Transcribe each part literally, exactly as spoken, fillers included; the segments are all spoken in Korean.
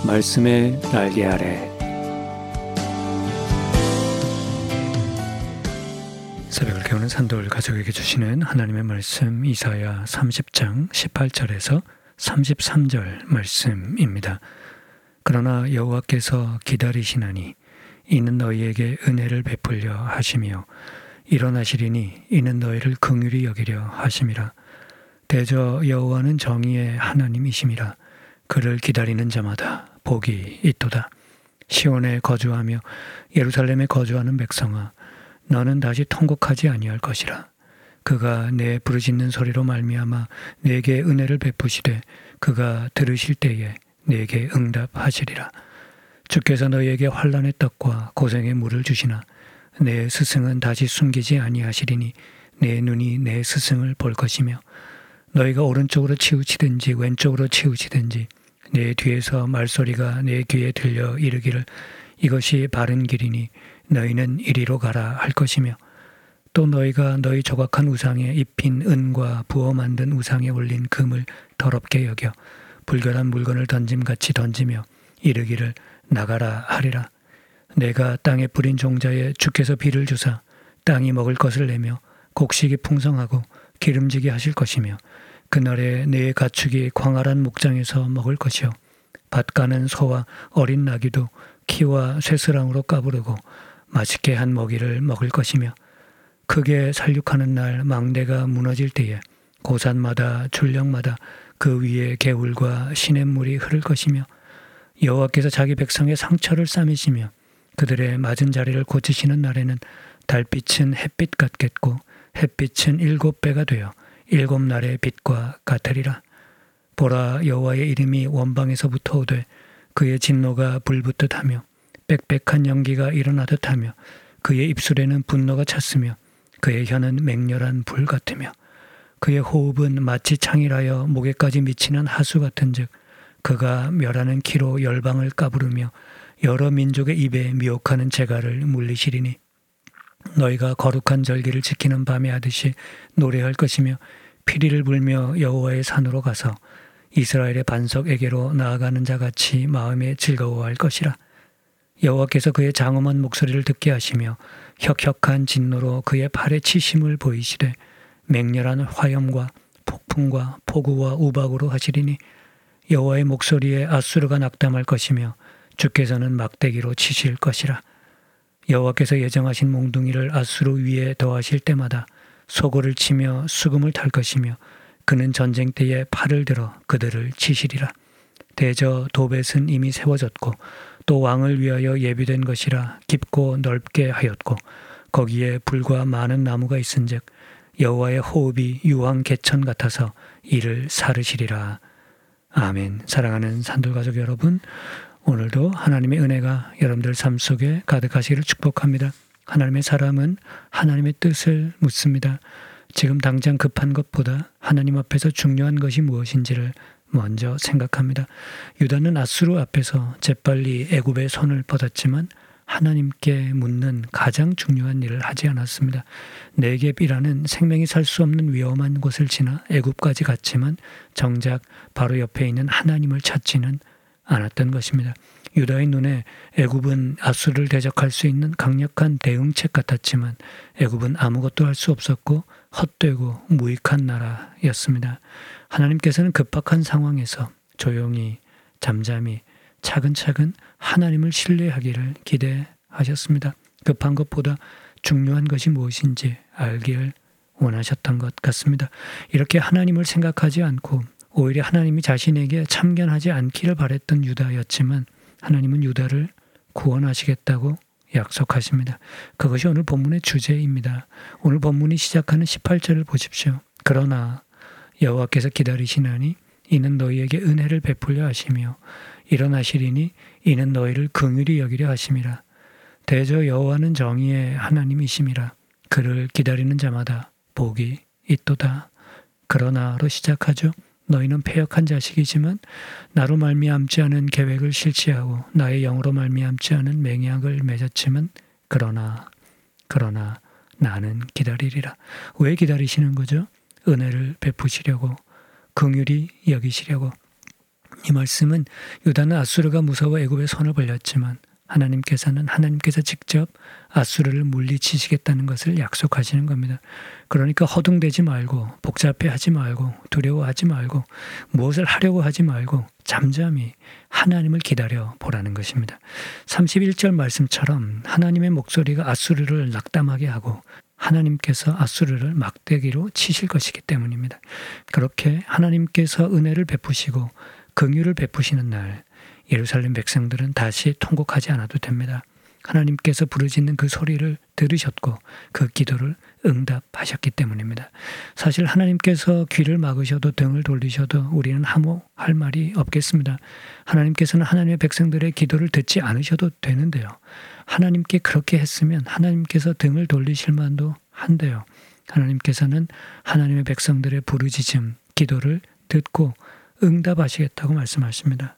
말씀의 날개 아래. 새벽을 깨우는 산돌 가족에게 주시는 하나님의 말씀, 이사야 삼십 장 십팔 절에서 삼십삼 절 말씀입니다. 그러나 여호와께서 기다리시나니 이는 너희에게 은혜를 베풀려 하시며 일어나시리니 이는 너희를 긍휼히 여기려 하심이라. 대저 여호와는 정의의 하나님이심이라. 그를 기다리는 자마다 복이 있도다. 시온에 거주하며 예루살렘에 거주하는 백성아, 너는 다시 통곡하지 아니할 것이라. 그가 내 부르짖는 소리로 말미암아 내게 은혜를 베푸시되 그가 들으실 때에 내게 응답하시리라. 주께서 너희에게 환난의 떡과 고생의 물을 주시나 내 스승은 다시 숨기지 아니하시리니 내 눈이 내 스승을 볼 것이며 너희가 오른쪽으로 치우치든지 왼쪽으로 치우치든지 내 뒤에서 말소리가 내 귀에 들려 이르기를 이것이 바른 길이니 너희는 이리로 가라 할 것이며 또 너희가 너희 조각한 우상에 입힌 은과 부어 만든 우상에 올린 금을 더럽게 여겨 불결한 물건을 던짐같이 던지며 이르기를 나가라 하리라. 내가 땅에 뿌린 종자에 주께서 비를 주사 땅이 먹을 것을 내며 곡식이 풍성하고 기름지게 하실 것이며 그날에 내 가축이 광활한 목장에서 먹을 것이요 밭 가는 소와 어린 나귀도 키와 쇠스랑으로 까부르고 맛있게 한 먹이를 먹을 것이며 크게 살육하는 날 망대가 무너질 때에 고산마다 출렁마다 그 위에 개울과 시냇물이 흐를 것이며 여호와께서 자기 백성의 상처를 싸매시며 그들의 맞은 자리를 고치시는 날에는 달빛은 햇빛 같겠고 햇빛은 일곱 배가 되어 일곱 날의 빛과 같으리라. 보라, 여호와의 이름이 원방에서부터 오되 그의 진노가 불붙듯 하며 빽빽한 연기가 일어나듯 하며 그의 입술에는 분노가 찼으며 그의 혀는 맹렬한 불 같으며 그의 호흡은 마치 창이라여 목에까지 미치는 하수 같은즉 그가 멸하는 키로 열방을 까부르며 여러 민족의 입에 미혹하는 재갈을 물리시리니 너희가 거룩한 절기를 지키는 밤에 하듯이 노래할 것이며 피리를 불며 여호와의 산으로 가서 이스라엘의 반석에게로 나아가는 자같이 마음에 즐거워할 것이라. 여호와께서 그의 장엄한 목소리를 듣게 하시며 혁혁한 진노로 그의 팔에 치심을 보이시되 맹렬한 화염과 폭풍과 폭우와 우박으로 하시리니 여호와의 목소리에 앗수르가 낙담할 것이며 주께서는 막대기로 치실 것이라. 여호와께서 예정하신 몽둥이를 앗수르 위에 더하실 때마다 소고를 치며 수금을 탈 것이며 그는 전쟁 때에 팔을 들어 그들을 치시리라. 대저 도벳은 이미 세워졌고 또 왕을 위하여 예비된 것이라 깊고 넓게 하였고 거기에 불과 많은 나무가 있은즉 여호와의 호흡이 유황 개천 같아서 이를 사르시리라. 아멘. 사랑하는 산돌가족 여러분, 오늘도 하나님의 은혜가 여러분들 삶 속에 가득하시기를 축복합니다. 하나님의 사람은 하나님의 뜻을 묻습니다. 지금 당장 급한 것보다 하나님 앞에서 중요한 것이 무엇인지를 먼저 생각합니다. 유다는 앗수르 앞에서 재빨리 애굽의 손을 뻗었지만 하나님께 묻는 가장 중요한 일을 하지 않았습니다. 네겝이라는 생명이 살 수 없는 위험한 곳을 지나 애굽까지 갔지만 정작 바로 옆에 있는 하나님을 찾지는 않았던 것입니다. 유다의 눈에 애굽은 앗수르를 대적할 수 있는 강력한 대응책 같았지만 애굽은 아무것도 할 수 없었고 헛되고 무익한 나라였습니다. 하나님께서는 급박한 상황에서 조용히 잠잠히 차근차근 하나님을 신뢰하기를 기대하셨습니다. 급한 것보다 중요한 것이 무엇인지 알기를 원하셨던 것 같습니다. 이렇게 하나님을 생각하지 않고 오히려 하나님이 자신에게 참견하지 않기를 바랬던 유다였지만 하나님은 유다를 구원하시겠다고 약속하십니다. 그것이 오늘 본문의 주제입니다. 오늘 본문이 시작하는 십팔 절을 보십시오. 그러나 여호와께서 기다리시나니 이는 너희에게 은혜를 베풀려 하시며 일어나시리니 이는 너희를 긍휼히 여기려 하심이라. 대저 여호와는 정의의 하나님이심이라. 그를 기다리는 자마다 복이 있도다. 그러나로 시작하죠. 너희는 패역한 자식이지만 나로 말미암지 않은 계획을 실시하고 나의 영으로 말미암지 않은 맹약을 맺었지만 그러나 그러나 나는 기다리리라. 왜 기다리시는 거죠? 은혜를 베푸시려고, 긍휼히 여기시려고. 이 말씀은 유다는 앗수르가 무서워 애굽에 손을 벌렸지만 하나님께서는 하나님께서 직접 앗수르를 물리치시겠다는 것을 약속하시는 겁니다. 그러니까 허둥대지 말고 복잡해하지 말고 두려워하지 말고 무엇을 하려고 하지 말고 잠잠히 하나님을 기다려 보라는 것입니다. 삼십일 절 말씀처럼 하나님의 목소리가 앗수르를 낙담하게 하고 하나님께서 앗수르를 막대기로 치실 것이기 때문입니다. 그렇게 하나님께서 은혜를 베푸시고 긍휼을 베푸시는 날 예루살렘 백성들은 다시 통곡하지 않아도 됩니다. 하나님께서 부르짖는 그 소리를 들으셨고 그 기도를 응답하셨기 때문입니다. 사실 하나님께서 귀를 막으셔도 등을 돌리셔도 우리는 아무 할 말이 없겠습니다. 하나님께서는 하나님의 백성들의 기도를 듣지 않으셔도 되는데요. 하나님께 그렇게 했으면 하나님께서 등을 돌리실 만도 한데요. 하나님께서는 하나님의 백성들의 부르짖음, 기도를 듣고 응답하시겠다고 말씀하십니다.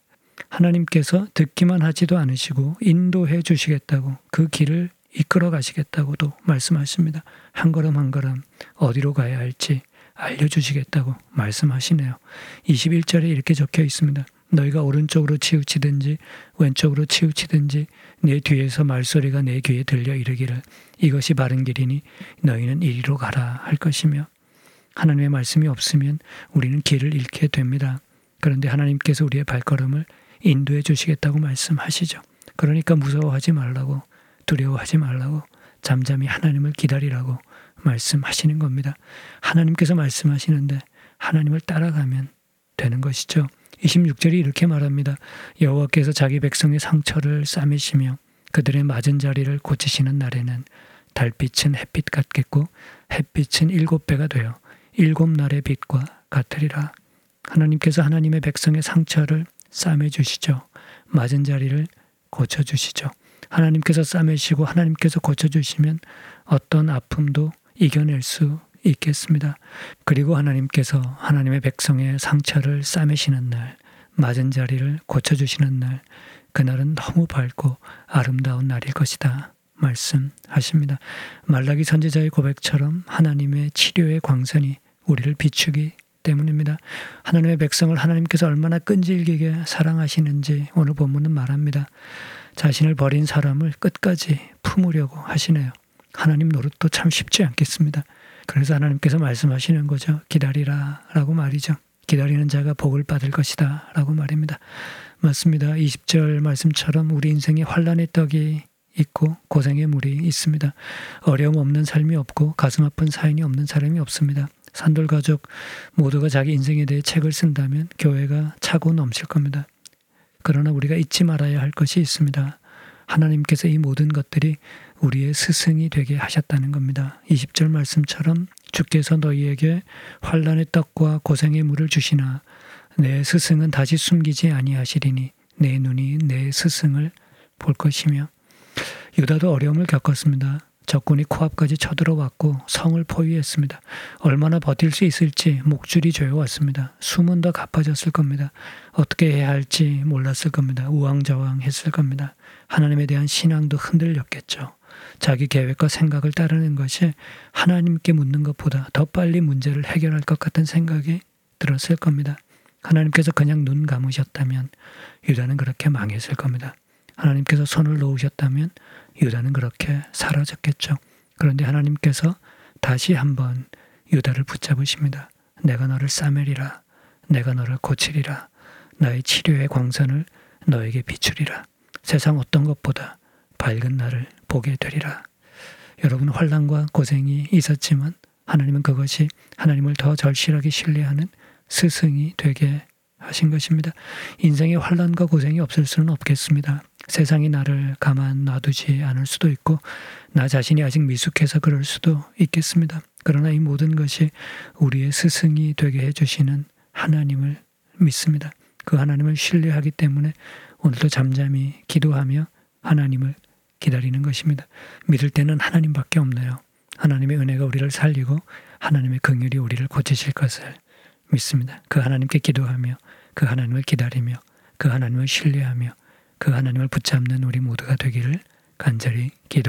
하나님께서 듣기만 하지도 않으시고 인도해 주시겠다고 그 길을 이끌어 가시겠다고도 말씀하십니다. 한 걸음 한 걸음 어디로 가야 할지 알려주시겠다고 말씀하시네요. 이십일 절에 이렇게 적혀 있습니다. 너희가 오른쪽으로 치우치든지 왼쪽으로 치우치든지 내 뒤에서 말소리가 내 귀에 들려 이르기를 이것이 바른 길이니 너희는 이리로 가라 할 것이며 하나님의 말씀이 없으면 우리는 길을 잃게 됩니다. 그런데 하나님께서 우리의 발걸음을 인도해 주시겠다고 말씀하시죠. 그러니까 무서워하지 말라고 두려워하지 말라고 잠잠히 하나님을 기다리라고 말씀하시는 겁니다. 하나님께서 말씀하시는데 하나님을 따라가면 되는 것이죠. 이십육 절이 이렇게 말합니다. 여호와께서 자기 백성의 상처를 싸매시며 그들의 맞은 자리를 고치시는 날에는 달빛은 햇빛 같겠고 햇빛은 일곱 배가 되어 일곱 날의 빛과 같으리라. 하나님께서 하나님의 백성의 상처를 싸매주시죠. 맞은 자리를 고쳐주시죠. 하나님께서 싸매시고 하나님께서 고쳐주시면 어떤 아픔도 이겨낼 수 있겠습니다. 그리고 하나님께서 하나님의 백성의 상처를 싸매시는 날, 맞은 자리를 고쳐주시는 날, 그날은 너무 밝고 아름다운 날일 것이다 말씀하십니다. 말라기 선지자의 고백처럼 하나님의 치료의 광선이 우리를 비추기 때문입니다. 하나님의 백성을 하나님께서 얼마나 끈질기게 사랑하시는지 오늘 본문은 말합니다. 자신을 버린 사람을 끝까지 품으려고 하시네요. 하나님 노릇도 참 쉽지 않겠습니다. 그래서 하나님께서 말씀하시는 거죠. 기다리라 라고 말이죠. 기다리는 자가 복을 받을 것이다 라고 말입니다. 맞습니다. 이십 절 말씀처럼 우리 인생에 환난의 떡이 있고 고생의 물이 있습니다. 어려움 없는 삶이 없고 가슴 아픈 사연이 없는 사람이 없습니다. 산돌 가족 모두가 자기 인생에 대해 책을 쓴다면 교회가 차고 넘칠 겁니다. 그러나 우리가 잊지 말아야 할 것이 있습니다. 하나님께서 이 모든 것들이 우리의 스승이 되게 하셨다는 겁니다. 이십 절 말씀처럼 주께서 너희에게 환난의 떡과 고생의 물을 주시나 내 스승은 다시 숨기지 아니하시리니 내 눈이 내 스승을 볼 것이며 유다도 어려움을 겪었습니다. 적군이 코앞까지 쳐들어왔고 성을 포위했습니다. 얼마나 버틸 수 있을지 목줄이 조여왔습니다. 숨은 더 가빠졌을 겁니다. 어떻게 해야 할지 몰랐을 겁니다. 우왕좌왕했을 겁니다. 하나님에 대한 신앙도 흔들렸겠죠. 자기 계획과 생각을 따르는 것이 하나님께 묻는 것보다 더 빨리 문제를 해결할 것 같은 생각이 들었을 겁니다. 하나님께서 그냥 눈 감으셨다면 유다는 그렇게 망했을 겁니다. 하나님께서 손을 놓으셨다면 유다는 그렇게 사라졌겠죠. 그런데 하나님께서 다시 한번 유다를 붙잡으십니다. 내가 너를 싸매리라. 내가 너를 고치리라. 나의 치료의 광선을 너에게 비추리라. 세상 어떤 것보다 밝은 날을 보게 되리라. 여러분 환난과 고생이 있었지만 하나님은 그것이 하나님을 더 절실하게 신뢰하는 스승이 되게 하신 것입니다. 인생에 환난과 고생이 없을 수는 없겠습니다. 세상이 나를 가만 놔두지 않을 수도 있고 나 자신이 아직 미숙해서 그럴 수도 있겠습니다. 그러나 이 모든 것이 우리의 스승이 되게 해주시는 하나님을 믿습니다. 그 하나님을 신뢰하기 때문에 오늘도 잠잠히 기도하며 하나님을 기다리는 것입니다. 믿을 때는 하나님밖에 없네요. 하나님의 은혜가 우리를 살리고 하나님의 긍휼이 우리를 고치실 것을 믿습니다. 그 하나님께 기도하며 그 하나님을 기다리며 그 하나님을 신뢰하며 그 하나님을 붙잡는 우리 모두가 되기를 간절히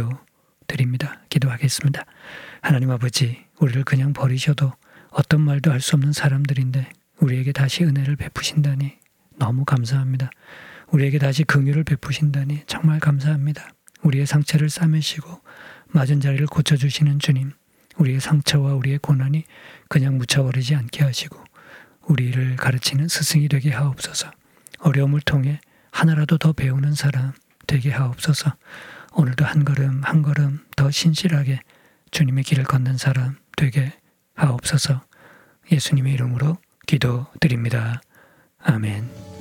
기도드립니다. 기도하겠습니다. 하나님 아버지, 우리를 그냥 버리셔도 어떤 말도 할 수 없는 사람들인데 우리에게 다시 은혜를 베푸신다니 너무 감사합니다. 우리에게 다시 긍휼을 베푸신다니 정말 감사합니다. 우리의 상처를 싸매시고 맞은 자리를 고쳐주시는 주님, 우리의 상처와 우리의 고난이 그냥 묻혀버리지 않게 하시고 우리를 가르치는 스승이 되게 하옵소서. 어려움을 통해 하나라도 더 배우는 사람 되게 하옵소서. 오늘도 한 걸음 한 걸음 더 신실하게 주님의 길을 걷는 사람 되게 하옵소서. 예수님의 이름으로 기도드립니다. 아멘.